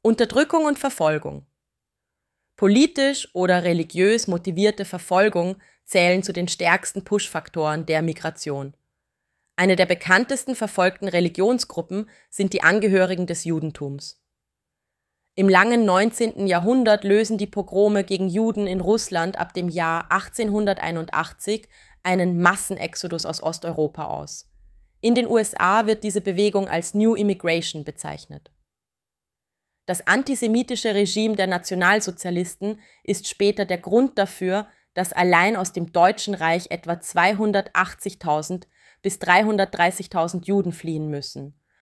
Unterdrückung und Verfolgung. Politisch oder religiös motivierte Verfolgung zählen zu den stärksten Push-Faktoren der Migration. Eine der bekanntesten verfolgten Religionsgruppen sind die Angehörigen des Judentums. Im langen 19. Jahrhundert lösen die Pogrome gegen Juden in Russland ab dem Jahr 1881 einen Massenexodus aus Osteuropa aus. In den USA wird diese Bewegung als New Immigration bezeichnet. Das antisemitische Regime der Nationalsozialisten ist später der Grund dafür, dass allein aus dem Deutschen Reich etwa 280.000 bis 330.000 Juden fliehen müssen,